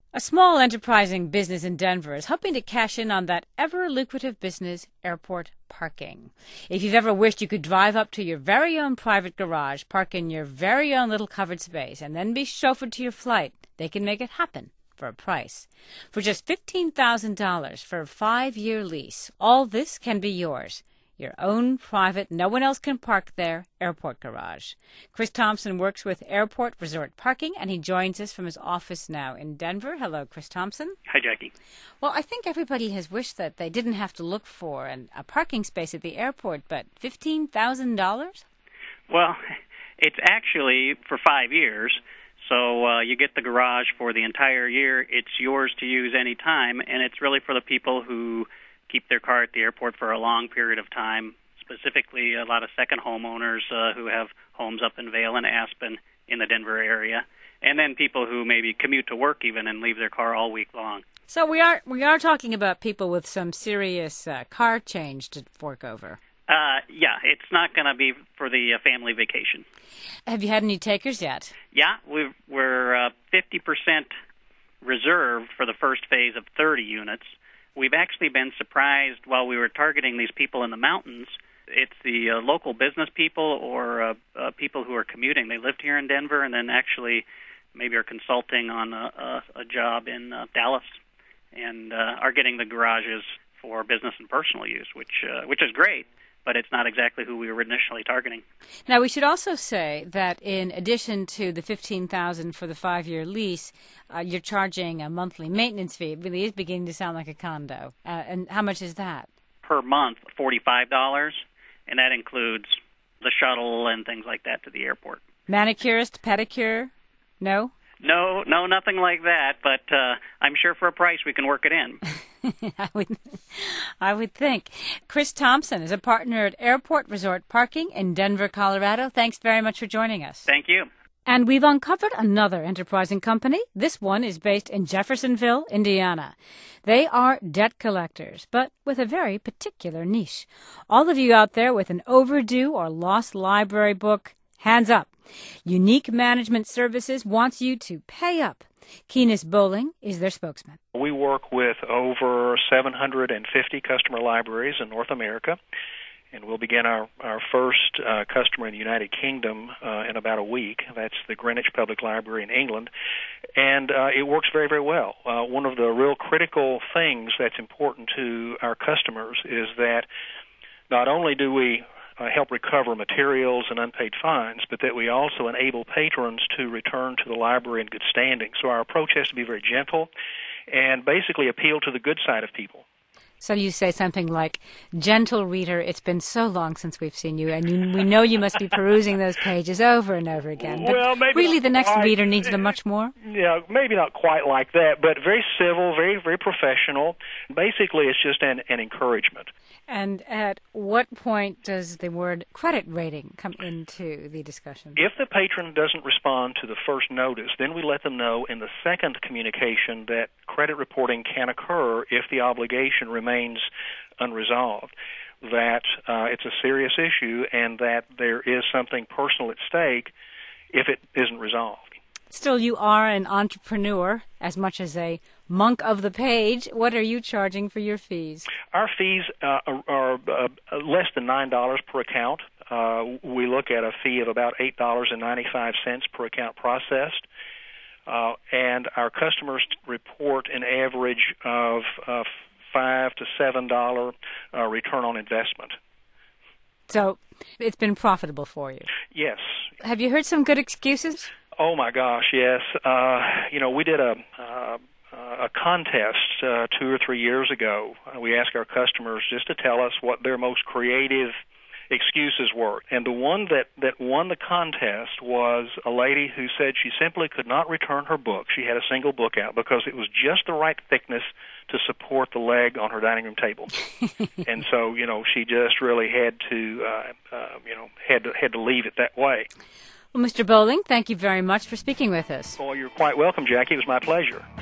A small enterprising business in Denver is hoping to cash in on that ever-lucrative business, airport parking. If you've ever wished you could drive up to your very own private garage, park in your very own little covered space, and then be chauffeured to your flight, they can make it happen for a price. For just $15,000 for a 5-year lease, all this can be yours. Your own private, no one else can park there, airport garage. Chris Thompson works with Airport Resort Parking, and he joins us from his office now in Denver. Hello, Chris Thompson. Hi, Jackie. Well, I think everybody has wished that they didn't have to look for a parking space at the airport, but $15,000? Well, it's actually for 5 years, so you get the garage for the entire year. It's yours to use any time, and it's really for the people who keep their car at the airport for a long period of time, specifically a lot of second homeowners who have homes up in Vail and Aspen in the Denver area, and then people who maybe commute to work even and leave their car all week long. So we are talking about people with some serious car change to fork over. Yeah, it's not going to be for the family vacation. Have you had any takers yet? Yeah, we're 50% reserved for the first phase of 30 units. We've actually been surprised while we were targeting these people in the mountains. It's the local business people or people who are commuting. They lived here in Denver and then actually maybe are consulting on a job in Dallas and are getting the garages for business and personal use, which is great, but it's not exactly who we were initially targeting. Now, we should also say that in addition to the $15,000 for the 5-year lease, you're charging a monthly maintenance fee. It really is beginning to sound like a condo. And how much is that? Per month, $45, and that includes the shuttle and things like that to the airport. Manicurist, pedicure? No? No, nothing like that, but I'm sure for a price we can work it in. I would think. Chris Thompson is a partner at Airport Resort Parking in Denver, Colorado. Thanks very much for joining us. Thank you. And we've uncovered another enterprising company. This one is based in Jeffersonville, Indiana. They are debt collectors, but with a very particular niche. All of you out there with an overdue or lost library book, hands up. Unique Management Services wants you to pay up. Keenis Bowling is their spokesman. We work with over 750 customer libraries in North America, and we'll begin our first customer in the United Kingdom in about a week. That's the Greenwich Public Library in England, and it works very, very well. One of the real critical things that's important to our customers is that not only do we help recover materials and unpaid fines, but that we also enable patrons to return to the library in good standing. So our approach has to be very gentle and basically appeal to the good side of people. So you say something like, gentle reader, it's been so long since we've seen you, and we know you must be perusing those pages over and over again. But well, maybe really the next reader needs them much more? Yeah, maybe not quite like that, but very civil, very, very professional. Basically, it's just an encouragement. And at what point does the word credit rating come into the discussion? If the patron doesn't respond to the first notice, then we let them know in the second communication that credit reporting can occur if the obligation remains unresolved, that it's a serious issue and that there is something personal at stake if it isn't resolved. Still, you are an entrepreneur as much as a monk of the page. What are you charging for your fees? Our fees are less than $9 per account. We look at a fee of about $8.95 per account processed. And our customers report an average of $5 to $7 return on investment. So it's been profitable for you? Yes. Have you heard some good excuses? Oh my gosh, yes. We did a contest 2 or 3 years ago. We asked our customers just to tell us what their most creative excuses were. And the one that won the contest was a lady who said she simply could not return her book. She had a single book out because it was just the right thickness to support the leg on her dining room table. And so, she just really had to leave it that way. Well, Mr. Bowling, thank you very much for speaking with us. Well, you're quite welcome, Jackie. It was my pleasure.